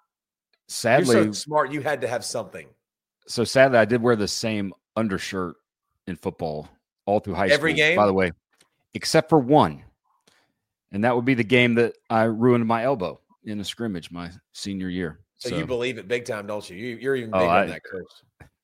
S2: sadly,
S1: you're so smart. You had to have something.
S2: So sadly, I did wear the same undershirt in football all through high school.
S1: Every game,
S2: by the way, except for one, and that would be the game that I ruined my elbow in a scrimmage my senior year.
S1: So,
S2: so
S1: you believe it big time, don't you? you you're even
S2: oh,
S1: bigger
S2: I,
S1: than that curse.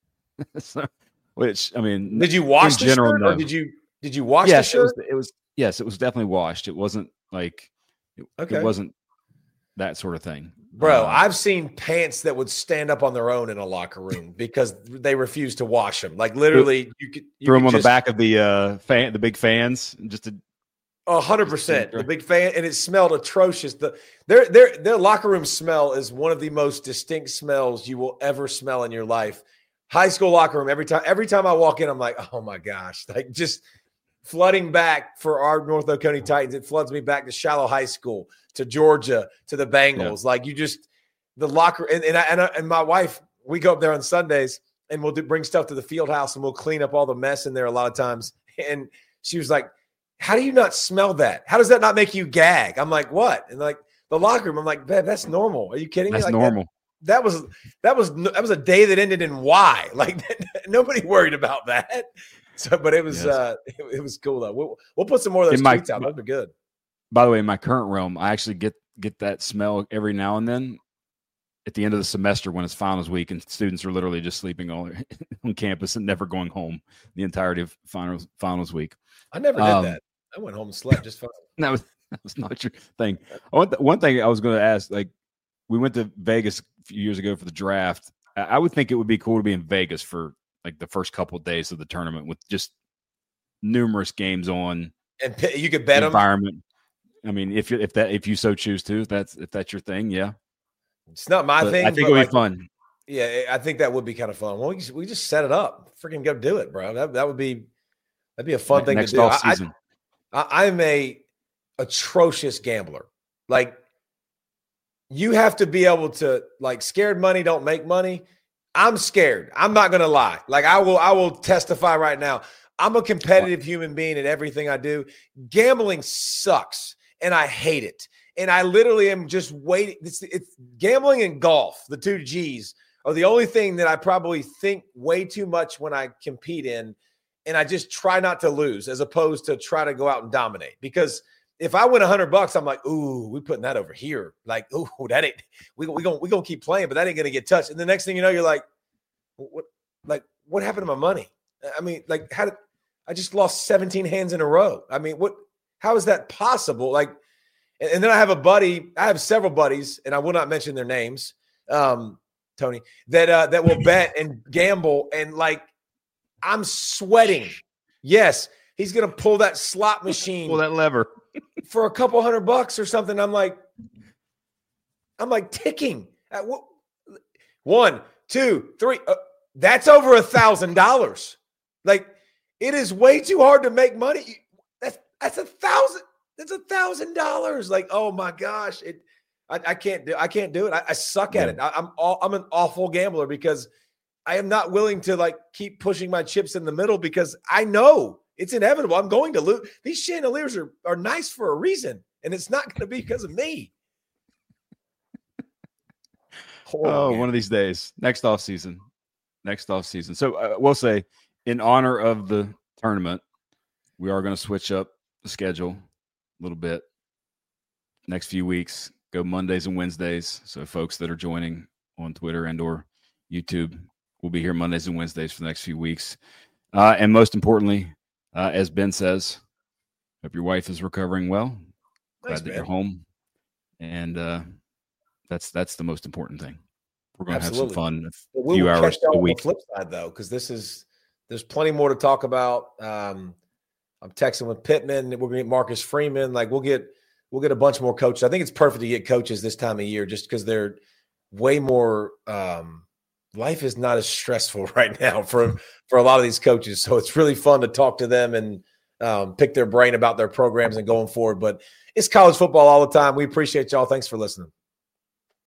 S2: so, which I mean,
S1: did you wash the
S2: general,
S1: shirt,
S2: no.
S1: or did you did you wash
S2: yes,
S1: the shirt?
S2: It was, it was yes, it was definitely washed. It wasn't like it,
S1: okay.
S2: it wasn't that sort of thing,
S1: bro.
S2: Uh,
S1: I've seen pants that would stand up on their own in a locker room because they refused to wash them. Like literally, you could you
S2: throw
S1: could
S2: them on
S1: just,
S2: the back of the uh, fan, the big fans, just to.
S1: A hundred percent, the big fan, and it smelled atrocious. The their their their locker room smell is one of the most distinct smells you will ever smell in your life. High school locker room. Every time, every time I walk in, I'm like, oh my gosh, like just flooding back for our North Oconee Titans. It floods me back to Shiloh High School, to Georgia, to the Bengals. Yeah. Like you just the locker and and I, and, I, and my wife, we go up there on Sundays and we'll do, bring stuff to the field house and we'll clean up all the mess in there a lot of times. And she was like, how do you not smell that? How does that not make you gag? I'm like, what? And like the locker room, I'm like, babe, that's normal. Are you kidding me?
S2: That's
S1: like,
S2: normal.
S1: That, that was that was that was a day that ended in Y. Like nobody worried about that. So, but it was yes. uh, it, it was cool though. We'll, we'll put some more of those
S2: my,
S1: tweets out. Those are good.
S2: By the way, in my current realm, I actually get get that smell every now and then. at the end of the semester when it's finals week and students are literally just sleeping all on campus and never going home the entirety of finals finals week.
S1: I never did um, that. I went home and slept just fine.
S2: That was that was not your thing. One, th- one thing I was going to ask, like we went to Vegas a few years ago for the draft. I, I would think it would be cool to be in Vegas for like the first couple of days of the tournament with just numerous games on.
S1: And p- you could bet
S2: environment.
S1: them.
S2: I mean, if you if that if you so choose to, if that's if that's your thing, yeah.
S1: It's not my
S2: but
S1: thing.
S2: I think it would like, be fun.
S1: Yeah, I think that would be kind of fun. Well, we just, we just set it up. Freaking go do it, bro. That that would be that'd be a fun thing
S2: next
S1: to do.
S2: Off season.
S1: I, I, I'm a atrocious gambler. Like you have to be able to like scared money don't make money. I'm scared. I'm not gonna lie. Like I will I will testify right now. I'm a competitive human being in everything I do. Gambling sucks and I hate it. And I literally am just waiting. It's, it's gambling and golf, the two G's, are the only thing that I probably think way too much when I compete in. And I just try not to lose as opposed to try to go out and dominate. Because if I win a hundred bucks, I'm like, ooh, we're putting that over here. Like, ooh, that ain't, we we gonna we gonna keep playing, but that ain't gonna get touched. And the next thing you know, you're like, what? Like, what happened to my money? I mean, like, how did I just lost seventeen hands in a row? I mean, what? How is that possible? Like, and, and then I have a buddy. I have several buddies, and I will not mention their names, um, Tony, that uh, that will bet and gamble, and like, I'm sweating. Yes, he's gonna pull that slot machine,
S2: pull that lever
S1: for a couple hundred bucks or something. I'm like, I'm like ticking. At what? One, two, three. Uh, that's over a thousand dollars. Like, it is way too hard to make money. That's that's a thousand. That's a thousand dollars. Like, oh my gosh, it. I, I can't do. I can't do it. I, I suck at yeah. it. I, I'm all, I'm an awful gambler because I am not willing to like keep pushing my chips in the middle because I know it's inevitable. I'm going to lose. These chandeliers are are nice for a reason, and it's not going to be because of me.
S2: Horrible oh, game. One of these days, next off season, next off season. So uh, we'll say, in honor of the tournament, we are going to switch up the schedule a little bit. Next few weeks, go Mondays and Wednesdays. So folks that are joining on Twitter and or YouTube, we'll be here Mondays and Wednesdays for the next few weeks. Uh, and most importantly, uh, as Ben says, hope your wife is recovering well. Glad
S1: Thanks,
S2: that
S1: man.
S2: you're home. And uh, that's that's the most important thing. We're going to have some fun a
S1: we'll
S2: few hours a week.
S1: On the flip side, though, because this is there's plenty more to talk about. Um, I'm texting with Pittman. We're going to get Marcus Freeman. Like we'll get we'll get a bunch more coaches. I think it's perfect to get coaches this time of year, just because they're way more. Um, life is not as stressful right now for for a lot of these coaches, so it's really fun to talk to them and um, pick their brain about their programs and going forward. But it's college football all the time. We appreciate y'all. Thanks for listening.